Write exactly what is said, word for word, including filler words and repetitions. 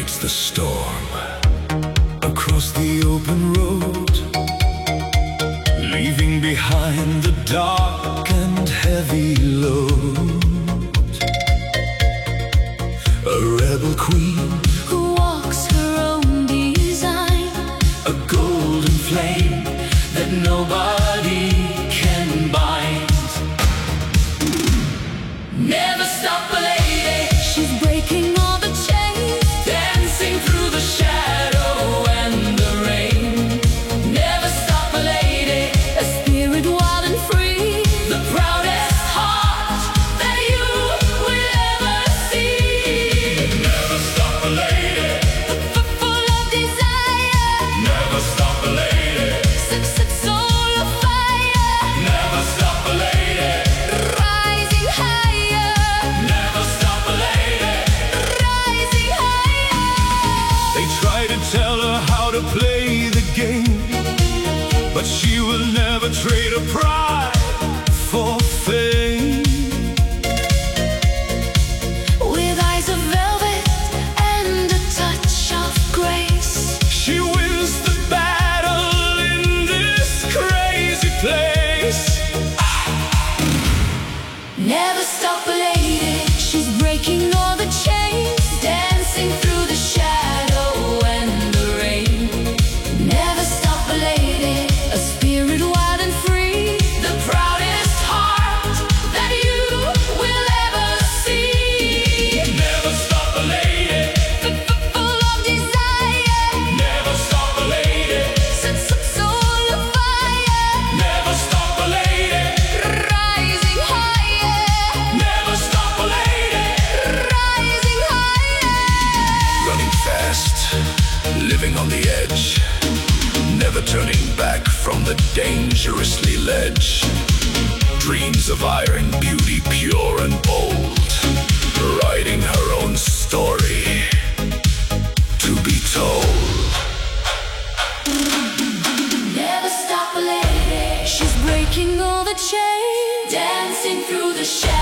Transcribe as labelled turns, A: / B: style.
A: navigates the storm across the open road, leaving behind the dark and heavy load. A rebel queen
B: who walks her own design,
A: a golden flame that nobody can bind.
B: never stop a lady. She's breaking all the chains,
A: Dancing through the shadow and the rain.
B: never stop a lady. A spirit wild and free,
A: The proudest heart
B: that you will ever see.
A: Never stop a lady.
B: F- full of desire,
A: Never stop a lady.
B: such such soul of fire,
A: Never stop a lady.
B: rising higher,
A: Never stop a lady.
B: rising higher.
A: They try to tell her how to play the game, but she will never trade her pride for fame.
B: With eyes of velvet and a touch of grace,
A: She wins the battle in this crazy place.
B: never stop a lady. She's breaking all the chains, dancing through the shadow and the rain. Never stop a lady, a spirit wild and free,
A: The proudest heart
B: that you will ever see.
A: Never stop a lady.
B: F- full of desire,
A: Never stop a lady.
B: such such soul of fire,
A: Never stop a lady.
B: rising higher,
A: Never stop a lady.
B: rising higher.
A: Running fast, living on the edge, never turning back from the dangerously ledge. Dreams of iron, beauty pure and bold, writing her own story to be told.
B: Never stop a lady. She's breaking all the chains, dancing through the shadows.